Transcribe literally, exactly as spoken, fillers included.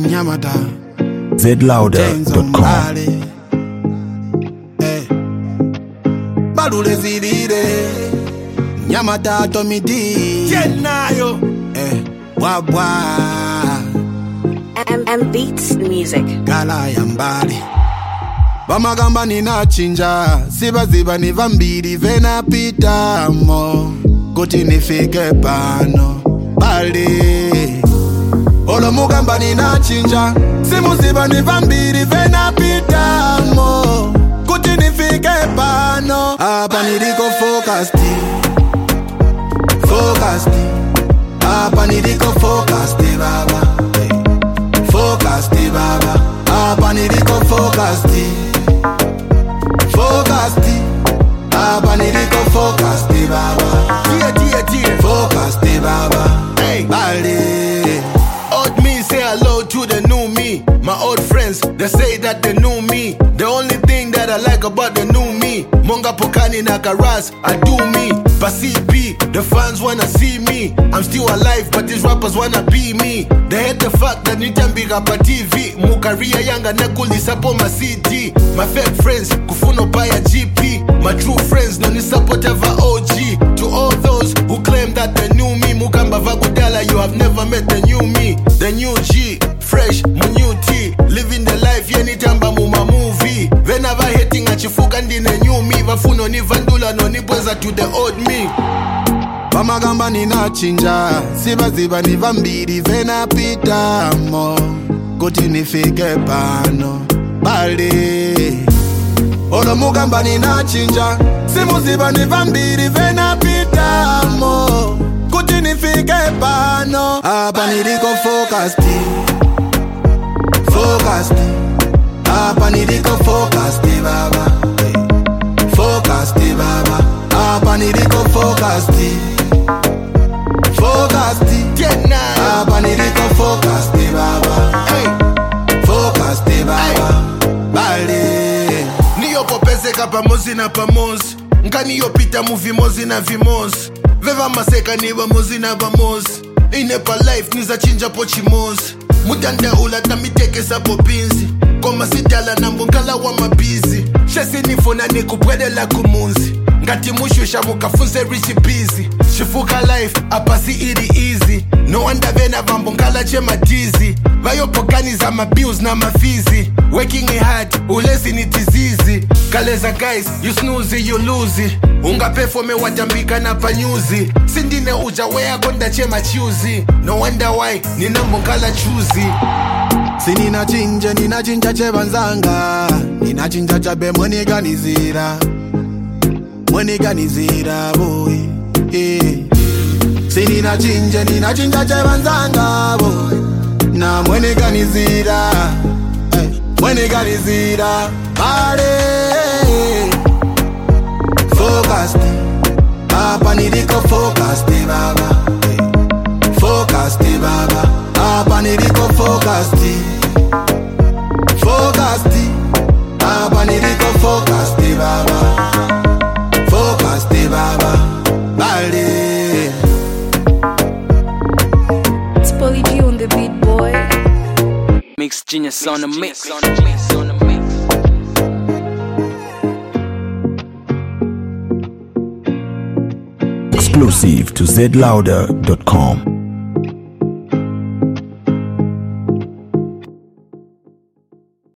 Nyamata Z louder dot com. Hey. Balule zilire Nyamata Tomidi Jenayo hey. Wabwa M M Beats Music Gala yambali Bamagamba ninachinja Siba ziba ni vambiri Vena pitamo Kuti nifike pano Bali Olo mugamba ninachinja Simu ziba ni vambiri Vena pitamo Kuti nifike pano Hapa niliko focused Focused Hapa niliko focused baba Focused baba Hapa niliko focused Focused Hapa niliko focused baba Dear, dear, dear Focused baba Hey Bali Old me say hello to the new me. My old friends, they say that they knew me. The only thing that I like about the new me, Monga Pokani Nakaras, I do me. But C P, the fans wanna see me. I'm still alive, but these rappers wanna be me. They hate the fact that Nitambiga pa T V. Mukaria Yanga Nakulisa po my C D. My fake friends, Kufuno Paya G P. My true friends, no ni support ever O G. To all those who claim that they knew me, Mukamba Vagudala, you have never met the new me. The new G, fresh, my new T. Living the life, yenitamba muma movie. Whenever hating at Chifuka and the new me. Vafuno ni vandula no ni boza to the old me. Bamagamba ninachinja Siba ziba ni vambiri Vena pitamo Kuti nifike pano Bali Olo mugamba ninachinja Simu ziba ni vambiri Vena pitamo Kuti nifike pano Hapa niliko focused Focused Hapa niliko focused baba Focused baba Hapa niliko focused Focused Hapa niliko focused baba Hey Focused baba Bali Niyo popezeka pamozi na pamozi Nkaniyo pita mu vimozi na vimozi Veva maseka niwa mozi na vamozi Inepa life niza chinja po chimozi Mutanda ula tamiteke sa popinzi Koma sidala na mbungala wa mabizi Shesi nifona ni kupwede la kumunzi Ngati mushusha mukafunze richi busy Shifuka life apasi iri easy No wonder vena vambungala chema tizi Vayo pokani za mabills na mafizi Working it hard, ulezi ni tizizi Kaleza guys, you snooze you lose Unga pefo me watambika na panyuzi Sindine uja wea konda chema chuzi No wonder why, nina mbungala chuzi Sinina chinja, nina chinja chebanzanga Nina chinja chabe mweniganizira Mweniganizira boy yeah. Sinina chinja, nina chinja chebanzanga boy Na mweniganizira hey. Mweniganizira Bale Focused Hapa niliko focused baba hey. Focused baba Hapa niliko focused Focused Hapa niliko focused baba Focused baba Bali It's Polly G on the beat, boy. Mix genius on the mix. Exclusive to Z louder dot com.